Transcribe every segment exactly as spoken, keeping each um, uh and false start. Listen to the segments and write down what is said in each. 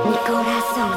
Mi corazón.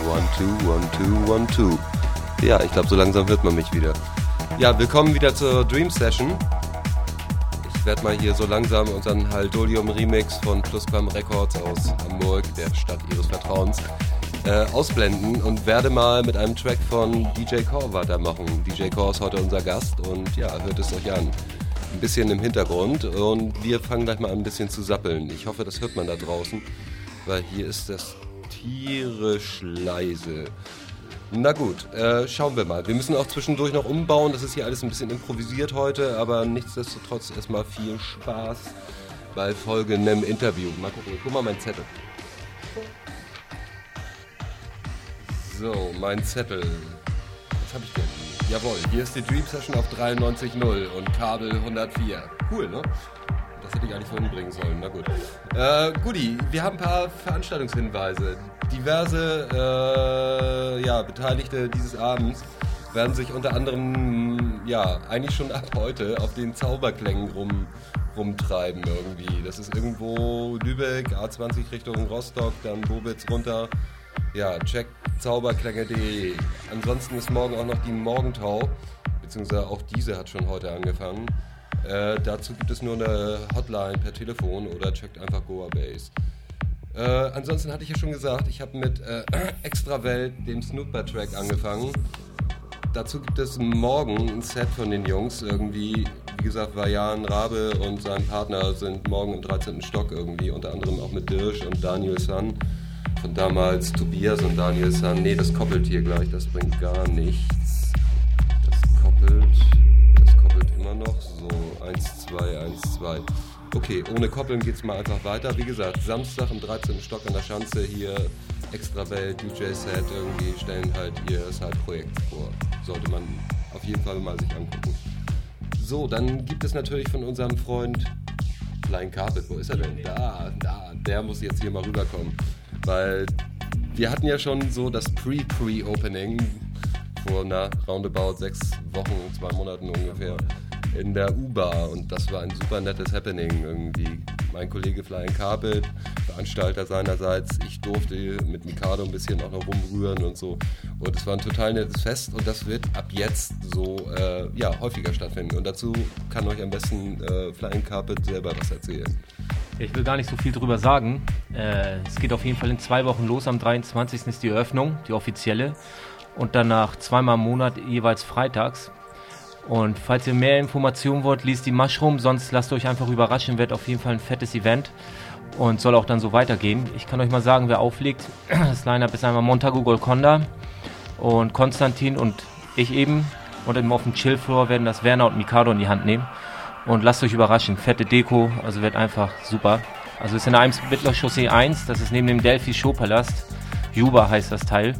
One, two, one, two, one, two. Ja, ich glaube, so langsam hört man mich wieder. Ja, willkommen wieder zur Dream Session. Ich werde mal hier so langsam unseren Haldolium-Remix von Plusquam Records aus Hamburg, der Stadt ihres Vertrauens, äh, ausblenden und werde mal mit einem Track von D J Core weitermachen. D J Core ist heute unser Gast und ja, hört es euch an. Ein bisschen im Hintergrund und wir fangen gleich mal an, ein bisschen zu sappeln. Ich hoffe, das hört man da draußen, weil hier ist das tierisch leise. Na gut, äh, schauen wir mal. Wir müssen auch zwischendurch noch umbauen. Das ist hier alles ein bisschen improvisiert heute, aber nichtsdestotrotz erstmal viel Spaß bei folgendem Interview. Mal gucken, guck mal meinen Zettel. So, mein Zettel. Was habe ich denn? Jawohl, hier ist die Dream Session auf dreiundneunzig Komma null und Kabel hundertvier. Cool, ne? Das hätte ich eigentlich vorhin bringen sollen, na gut. Äh, Guti, wir haben ein paar Veranstaltungshinweise. Diverse äh, ja, Beteiligte dieses Abends werden sich unter anderem, ja, eigentlich schon ab heute auf den Zauberklängen rum, rumtreiben irgendwie. Das ist irgendwo Lübeck, A zwanzig Richtung Rostock, dann Bobitz runter. Ja, check zauberklänge punkt de. Ansonsten ist morgen auch noch die Morgentau, beziehungsweise auch diese hat schon heute angefangen. Äh, dazu gibt es nur eine Hotline per Telefon oder checkt einfach Goa Base. Äh, ansonsten hatte ich ja schon gesagt, ich habe mit äh, Extrawelt, dem Snoop-Track, angefangen. Dazu gibt es morgen ein Set von den Jungs irgendwie. Wie gesagt, Vajan Rabe und sein Partner sind morgen im dreizehnten Stock irgendwie, unter anderem auch mit Dirsch und Daniel San. Von damals Tobias und Daniel San. Nee, das koppelt hier gleich, das bringt gar nichts. Das koppelt, das koppelt immer noch. So, eins, zwei, eins, zwei. Okay, ohne Koppeln geht's mal einfach weiter. Wie gesagt, Samstag im dreizehnten Stock an der Schanze hier, Extrawelt, D J-Set, irgendwie stellen halt ihr Side-Projekt vor. Sollte man auf jeden Fall mal sich angucken. So, dann gibt es natürlich von unserem Freund Flying Carpet. Wo ist er denn? Da, da, der muss jetzt hier mal rüberkommen. Weil wir hatten ja schon so das Pre-Pre-Opening vor na, roundabout sechs Wochen, zwei Monaten ungefähr in der U-Bar und das war ein super nettes Happening irgendwie. Mein Kollege Flying Carpet, Veranstalter seinerseits, ich durfte mit Mikado ein bisschen auch noch rumrühren und so und es war ein total nettes Fest und das wird ab jetzt so äh, ja, häufiger stattfinden und dazu kann euch am besten äh, Flying Carpet selber was erzählen. Ich will gar nicht so viel drüber sagen. Äh, es geht auf jeden Fall in zwei Wochen los. Am dreiundzwanzigsten ist die Eröffnung, die offizielle. Und danach zweimal im Monat, jeweils freitags. Und falls ihr mehr Informationen wollt, liest die Mushroom. Sonst lasst euch einfach überraschen. Wird auf jeden Fall ein fettes Event. Und soll auch dann so weitergehen. Ich kann euch mal sagen, wer auflegt. Das Line-Up ist einmal Montagu Golconda und Konstantin und ich eben. Und eben auf dem Chill-Floor werden das Werner und Mikado in die Hand nehmen. Und lasst euch überraschen, fette Deko, also wird einfach super. Also ist in der Eimsbütteler Chaussee eins, das ist neben dem Delphi Showpalast. Juba heißt das Teil.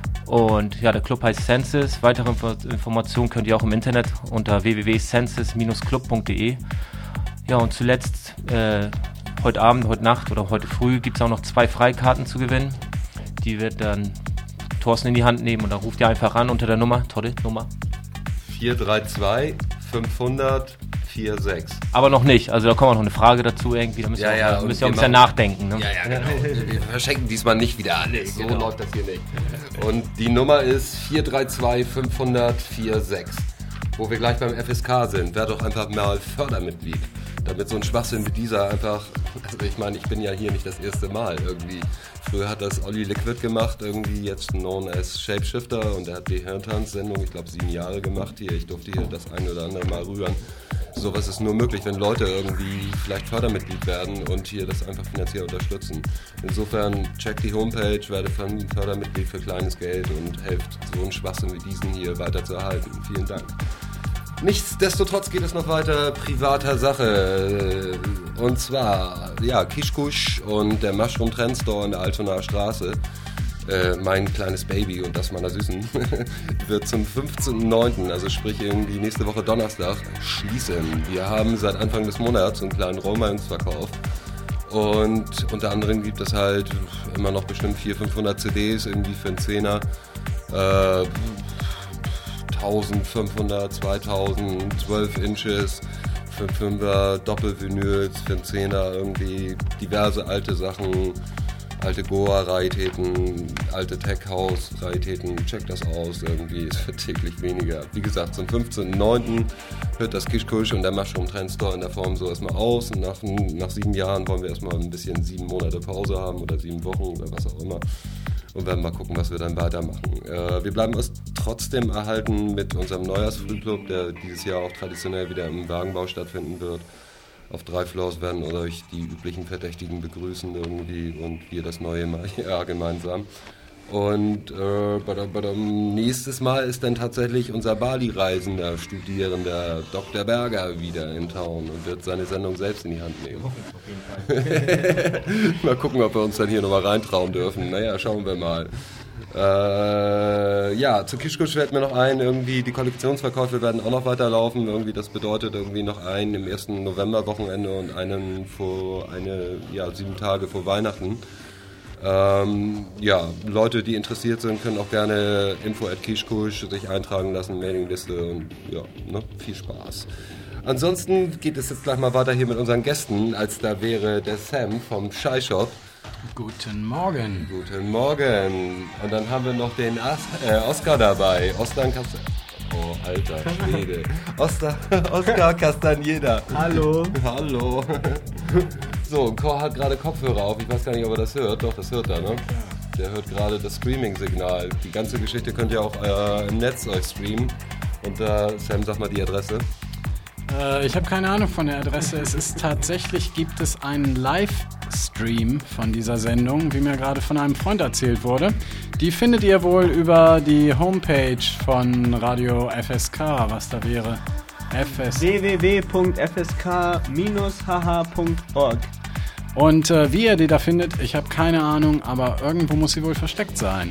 Und ja, der Club heißt Senses. Weitere Info- Informationen könnt ihr auch im Internet unter w w w punkt senses dash club punkt de. Ja, und zuletzt, äh, heute Abend, heute Nacht oder heute früh gibt es auch noch zwei Freikarten zu gewinnen. Die wird dann Thorsten in die Hand nehmen und dann ruft ihr einfach an unter der Nummer, tolle Nummer. vier drei zwei fünfhundert vier sechs. Aber noch nicht, also da kommt auch noch eine Frage dazu irgendwie, da müsst ihr ja, auch, ja, müsst ihr auch ein bisschen nachdenken. Ne? Ja, ja, genau. Wir verschenken diesmal nicht wieder alles, so genau. läuft das hier nicht. Und die Nummer ist vier drei zwei fünfhundert vier sechs. Wo wir gleich beim F S K sind, werd doch einfach mal Fördermitglied. Damit so ein Schwachsinn wie dieser einfach, also ich meine, ich bin ja hier nicht das erste Mal irgendwie. Früher hat das Olli Liquid gemacht, irgendwie jetzt known as Shapeshifter und er hat die Hirntanz-Sendung, ich glaube sieben Jahre gemacht hier. Ich durfte hier das eine oder andere Mal rühren. Sowas ist nur möglich, wenn Leute irgendwie vielleicht Fördermitglied werden und hier das einfach finanziell unterstützen. Insofern checkt die Homepage, werde Fördermitglied für kleines Geld und helft so einen Schwachsinn wie diesen hier weiter zu erhalten. Vielen Dank. Nichtsdestotrotz geht es noch weiter privater Sache. Und zwar, ja, Kischkusch und der Mushroom Trend Store in der Altonaer Straße. Äh, mein kleines Baby und das meiner Süßen, wird zum fünfzehnten neunten, also sprich irgendwie nächste Woche Donnerstag, schließen. Wir haben seit Anfang des Monats einen kleinen Räumungsverkauf und unter anderem gibt es halt immer noch bestimmt vierhundert, fünfhundert C Ds irgendwie für einen Zehner, äh, eintausendfünfhundert, zweitausend, zwölf Inches, für Fünfer, Doppelvinyls für einen Zehner, irgendwie diverse alte Sachen. alte Goa-Raritäten, alte Tech-House-Raritäten, checkt das aus, irgendwie, es wird täglich weniger. Wie gesagt, zum fünfzehnten neunten hört das Kish Kush und der Mushroom Trend Store in der Form so erstmal aus und nach, nach sieben Jahren wollen wir erstmal ein bisschen sieben Monate Pause haben oder sieben Wochen oder was auch immer. Und werden mal gucken, was wir dann weitermachen. Äh, wir bleiben uns trotzdem erhalten mit unserem Neujahrsfrühclub, der dieses Jahr auch traditionell wieder im Wagenbau stattfinden wird. Auf drei Floors werden euch die üblichen Verdächtigen begrüßen irgendwie und wir das neue Jahr gemeinsam. Und äh, badam, badam, nächstes Mal ist dann tatsächlich unser Bali-Reisender, Studierender Doktor Berger wieder in Town und wird seine Sendung selbst in die Hand nehmen. Auf jeden Fall. Mal gucken, ob wir uns dann hier nochmal reintrauen dürfen. Naja, schauen wir mal. Äh, ja, zu Kish Kush fällt mir noch ein, irgendwie die Kollektionsverkäufe werden auch noch weiterlaufen. Irgendwie das bedeutet irgendwie noch einen im ersten November-Wochenende und einen vor eine, ja, sieben Tage vor Weihnachten. Ähm, ja, Leute, die interessiert sind, können auch gerne info at kish kush sich eintragen lassen, Mailingliste und ja, ne, viel Spaß. Ansonsten geht es jetzt gleich mal weiter hier mit unseren Gästen, als da wäre der Sam vom Shy Shop. Guten Morgen. Guten Morgen. Und dann haben wir noch den As- äh, Oskar dabei. Oskar Kast- Oh, alter Schwede. Oskar, Oskar Castañeda. Hallo. Hallo. So, Cor hat gerade Kopfhörer auf. Ich weiß gar nicht, ob er das hört. Doch, das hört er, ne? Der hört gerade das Streaming-Signal. Die ganze Geschichte könnt ihr auch äh, im Netz euch streamen. Und äh, Sam, sag mal die Adresse. Äh, ich habe keine Ahnung von der Adresse. Es ist tatsächlich, gibt es einen Livestream von dieser Sendung, wie mir gerade von einem Freund erzählt wurde. Die findet ihr wohl über die Homepage von Radio F S K, was da wäre. F S w w w punkt f s k dash h h punkt org. Und äh, wie ihr die da findet, ich habe keine Ahnung, aber irgendwo muss sie wohl versteckt sein.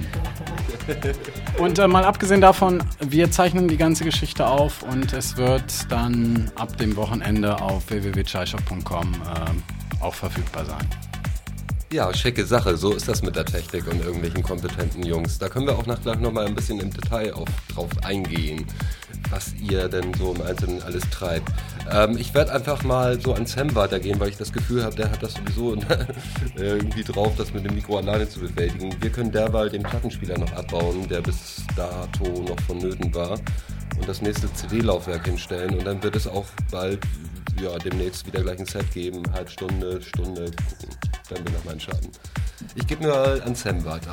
Und äh, mal abgesehen davon, wir zeichnen die ganze Geschichte auf und es wird dann ab dem Wochenende auf w w w punkt chai shop punkt com äh, auch verfügbar sein. Ja, schicke Sache. So ist das mit der Technik und irgendwelchen kompetenten Jungs. Da können wir auch nach gleich nochmal ein bisschen im Detail auf, drauf eingehen, was ihr denn so im Einzelnen alles treibt. Ähm, ich werde einfach mal so an Sam weitergehen, weil ich das Gefühl habe, der hat das sowieso irgendwie drauf, das mit dem Mikro alleine zu bewältigen. Wir können derweil den Plattenspieler noch abbauen, der bis dato noch vonnöten war, und das nächste C D-Laufwerk hinstellen. Und dann wird es auch bald, ja, demnächst wieder gleich ein Set geben. Halb Stunde, Stunde, gucken. Dann bin ich nach meinen Schaden. Ich gebe nur an Sam weiter.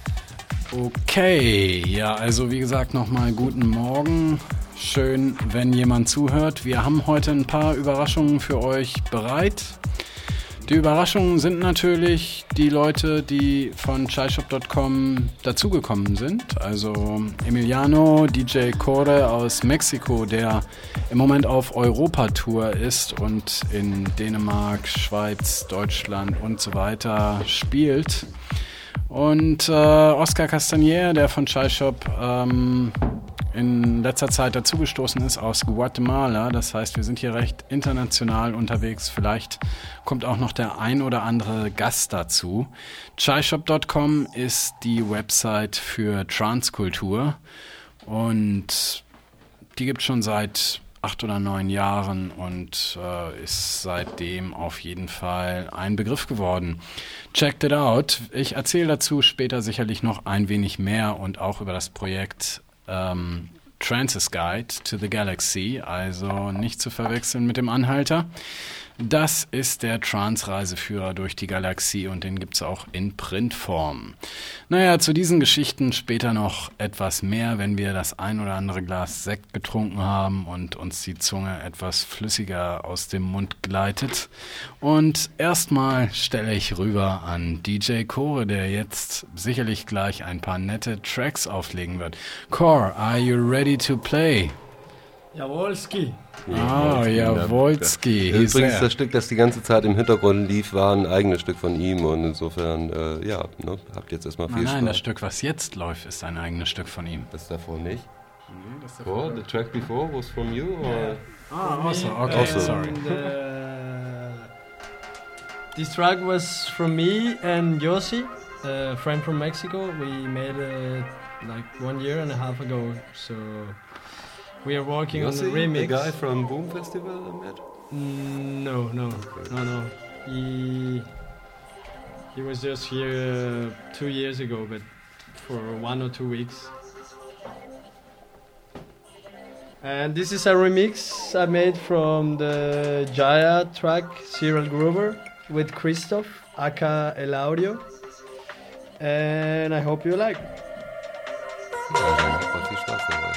Okay, ja, also wie gesagt nochmal guten Morgen. Schön, wenn jemand zuhört. Wir haben heute ein paar Überraschungen für euch bereit. Die Überraschungen sind natürlich die Leute, die von chai shop punkt com dazugekommen sind. Also Emiliano, D J Core aus Mexiko, der im Moment auf Europa-Tour ist und in Dänemark, Schweiz, Deutschland und so weiter spielt. Und äh, Oskar Castañeda, der von Chai Shop ähm, in letzter Zeit dazugestoßen ist aus Guatemala. Das heißt, wir sind hier recht international unterwegs. Vielleicht kommt auch noch der ein oder andere Gast dazu. chai shop punkt com ist die Website für Transkultur und die gibt es schon seit acht oder neun Jahren und äh, ist seitdem auf jeden Fall ein Begriff geworden. Checked it out. Ich erzähle dazu später sicherlich noch ein wenig mehr und auch über das Projekt ähm, Trance's Guide to the Galaxy, also nicht zu verwechseln mit dem Anhalter. Das ist der Trance-Reiseführer durch die Galaxie und den gibt's auch in Printform. Naja, zu diesen Geschichten später noch etwas mehr, wenn wir das ein oder andere Glas Sekt getrunken haben und uns die Zunge etwas flüssiger aus dem Mund gleitet. Und erstmal stelle ich rüber an D J Core, der jetzt sicherlich gleich ein paar nette Tracks auflegen wird. Core, are you ready to play? Jawolski. Ah, oh, Jawolski. Übrigens, das Stück, das die ganze Zeit im Hintergrund lief, war ein eigenes Stück von ihm und insofern, äh, ja, ne, habt jetzt erstmal viel Spaß. Nein, Spaß. Das Stück, was jetzt läuft, ist ein eigenes Stück von ihm. Das davor nicht? Nee, das davor. Oh, the track before was from you? Or? Ah, also, okay, Also. sorry. And, uh, this track was from me and Yossi, a friend from Mexico. We made it like one year and a half ago, so we are working Yossi, on the remix. the guy from Boom Festival I met? Mm, no, no, Okay. no, no. He He was just here uh, two years ago, but for one or two weeks. And this is a remix I made from the Jaya track Cyril Gruber with Christoph, aka El Audio. And I hope you like. Ja, dann super viel Spaß dabei.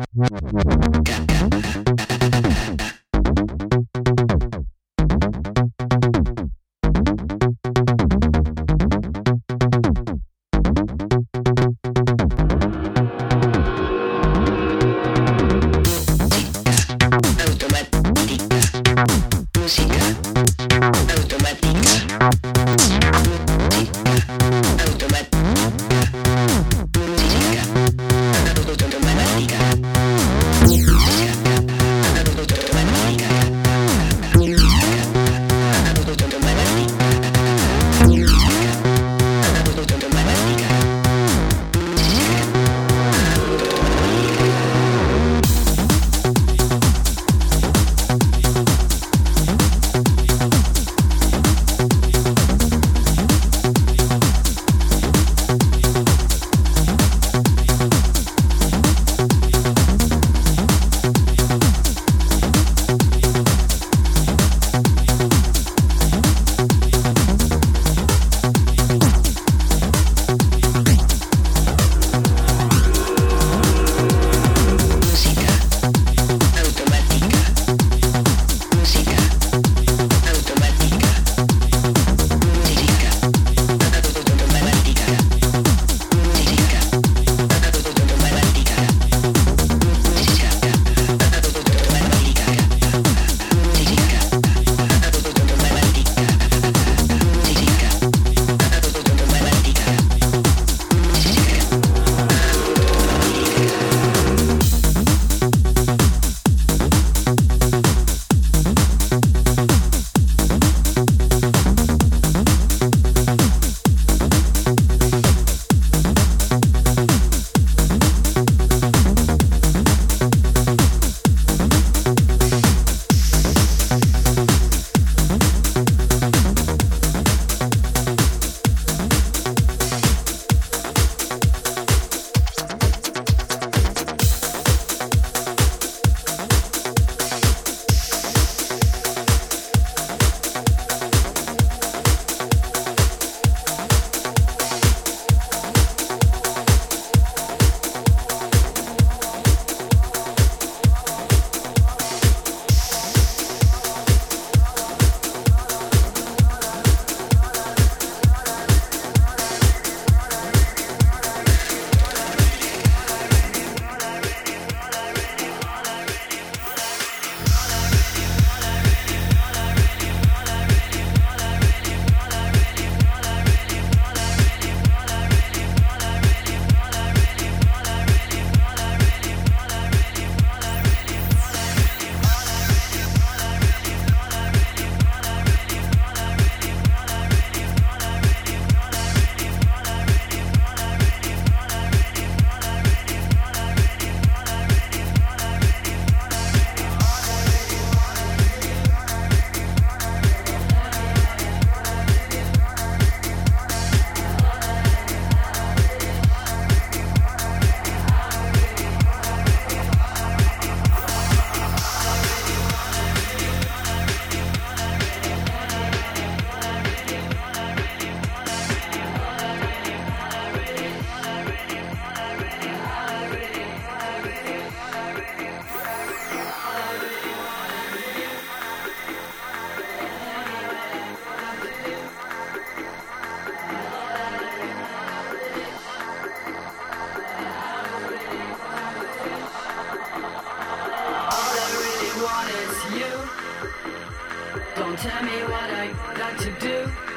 tell me what I got to do.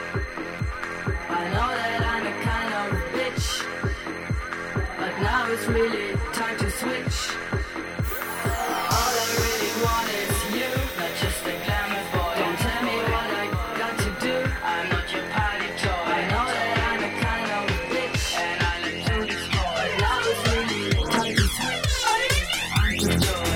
I know that I'm a kind of bitch, but now it's really time to switch. All I really want is you, not just a glamour boy. Don't tell me what I got to do. I'm not your party toy. I know that I'm a kind of bitch, and I let you destroy. But now it's really time to switch. Joy.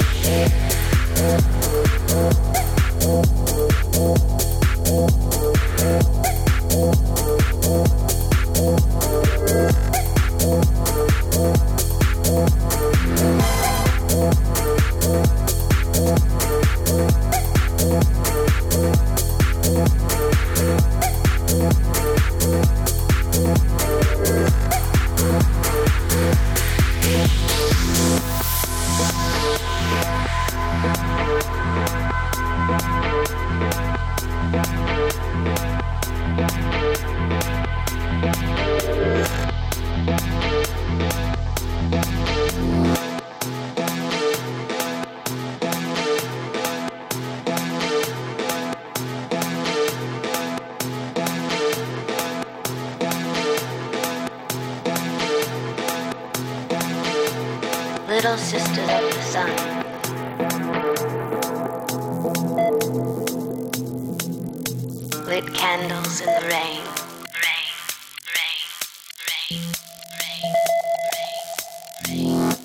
Little sisters of the sun. Lit candles in the rain. Rain, rain, rain, rain, rain, rain, rain,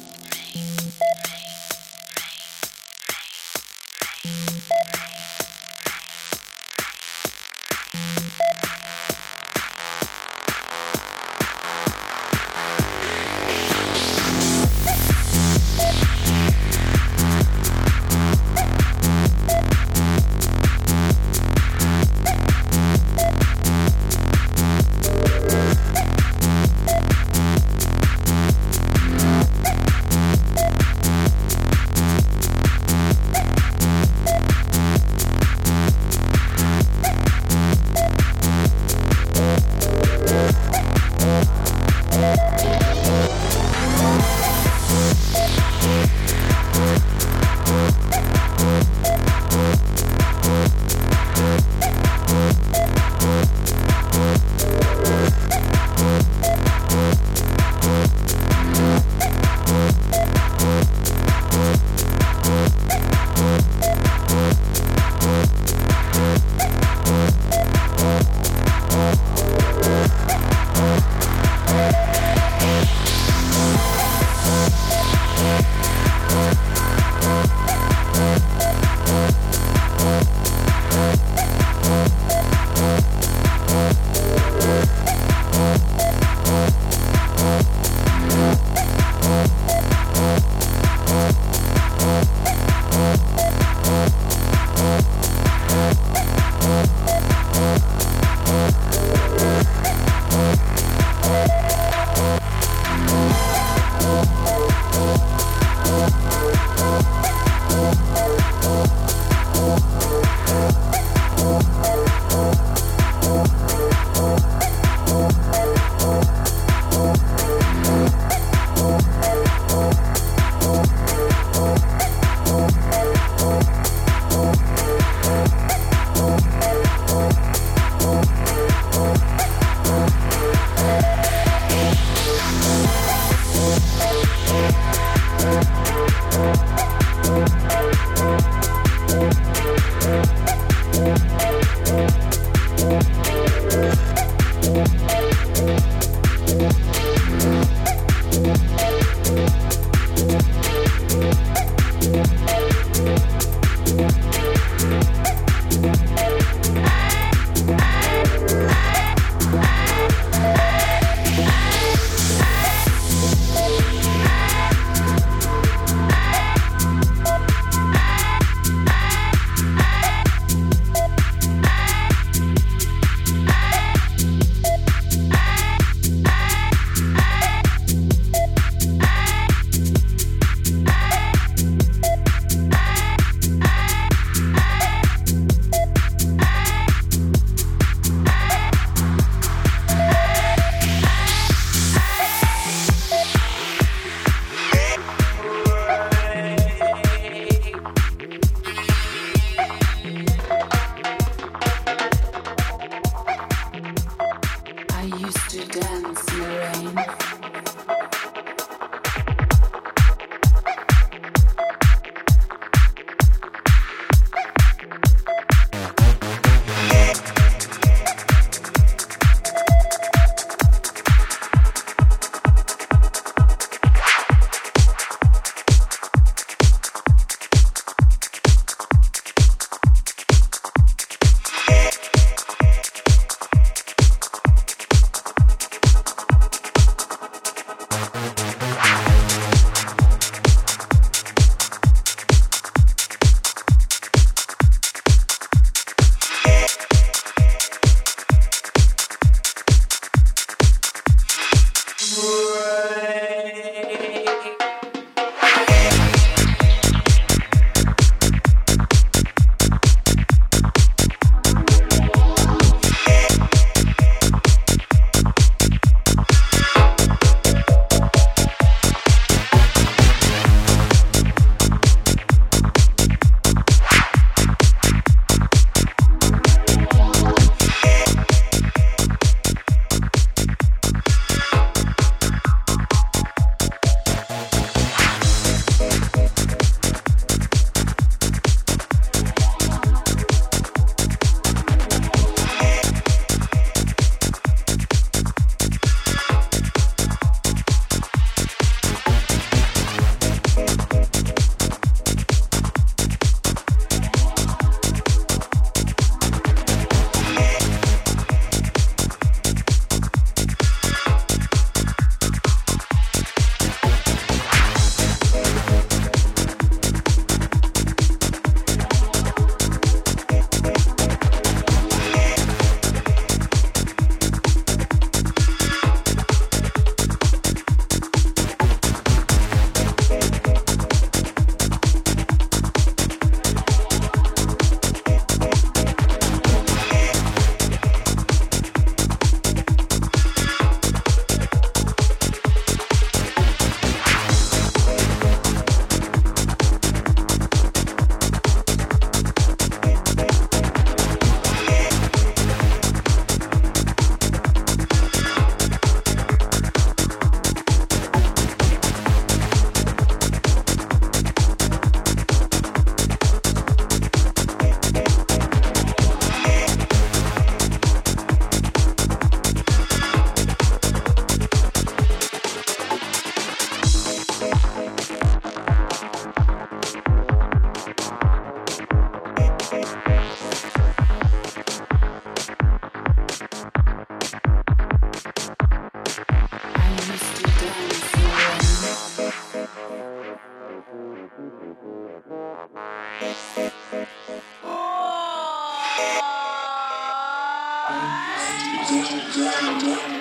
Oh.